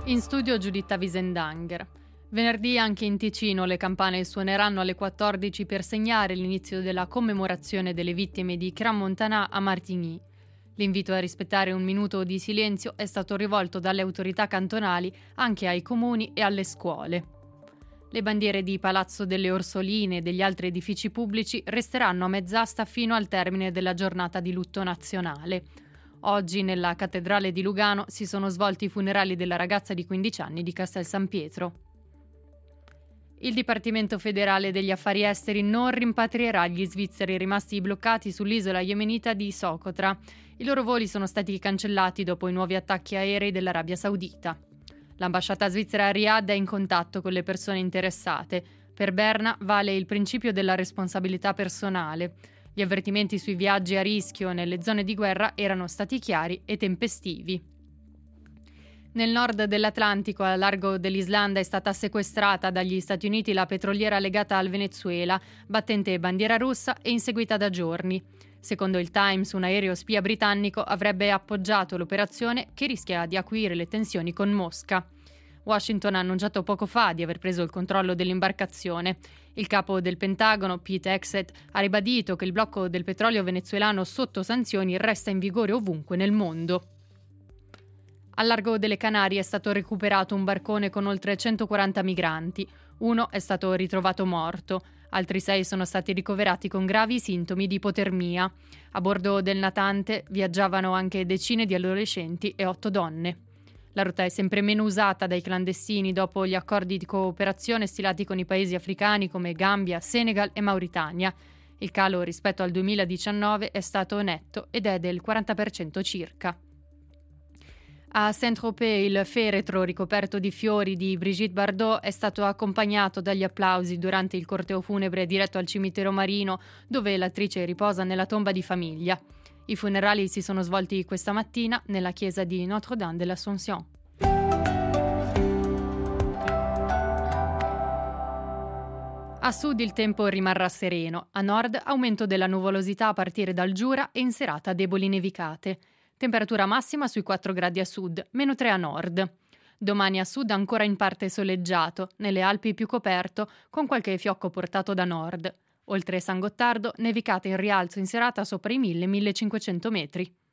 In studio Giuditta Wiesendanger. Venerdì anche in Ticino le campane suoneranno alle 14 per segnare l'inizio della commemorazione delle vittime di Crans-Montana a Martigny. L'invito a rispettare un minuto di silenzio è stato rivolto dalle autorità cantonali anche ai comuni e alle scuole. Le bandiere di Palazzo delle Orsoline e degli altri edifici pubblici resteranno a mezz'asta fino al termine della giornata di lutto nazionale. Oggi nella cattedrale di Lugano si sono svolti i funerali della ragazza di 15 anni di Castel San Pietro. Il Dipartimento federale degli affari esteri non rimpatrierà gli svizzeri rimasti bloccati sull'isola yemenita di Socotra. I loro voli sono stati cancellati dopo i nuovi attacchi aerei dell'Arabia Saudita. L'ambasciata svizzera a Riyadh è in contatto con le persone interessate. Per Berna vale il principio della responsabilità personale. Gli avvertimenti sui viaggi a rischio nelle zone di guerra erano stati chiari e tempestivi. Nel nord dell'Atlantico, a largo dell'Islanda, è stata sequestrata dagli Stati Uniti la petroliera legata al Venezuela, battente bandiera russa e inseguita da giorni. Secondo il Times, un aereo spia britannico avrebbe appoggiato l'operazione che rischia di acuire le tensioni con Mosca. Washington ha annunciato poco fa di aver preso il controllo dell'imbarcazione. Il capo del Pentagono, Pete Hegseth, ha ribadito che il blocco del petrolio venezuelano sotto sanzioni resta in vigore ovunque nel mondo. Al largo delle Canarie è stato recuperato un barcone con oltre 140 migranti. Uno è stato ritrovato morto. Altri 6 sono stati ricoverati con gravi sintomi di ipotermia. A bordo del natante viaggiavano anche decine di adolescenti e 8 donne. La rotta è sempre meno usata dai clandestini dopo gli accordi di cooperazione stilati con i paesi africani come Gambia, Senegal e Mauritania. Il calo rispetto al 2019 è stato netto ed è del 40% circa. A Saint-Tropez il feretro ricoperto di fiori di Brigitte Bardot è stato accompagnato dagli applausi durante il corteo funebre diretto al cimitero marino, dove l'attrice riposa nella tomba di famiglia. I funerali si sono svolti questa mattina nella chiesa di Notre-Dame de l'Assomption. A sud il tempo rimarrà sereno, a nord aumento della nuvolosità a partire dal Giura e in serata deboli nevicate. Temperatura massima sui 4 gradi a sud, meno 3 a nord. Domani a sud ancora in parte soleggiato, nelle Alpi più coperto, con qualche fiocco portato da nord. Oltre San Gottardo, nevicate in rialzo in serata sopra i 1000-1500 metri.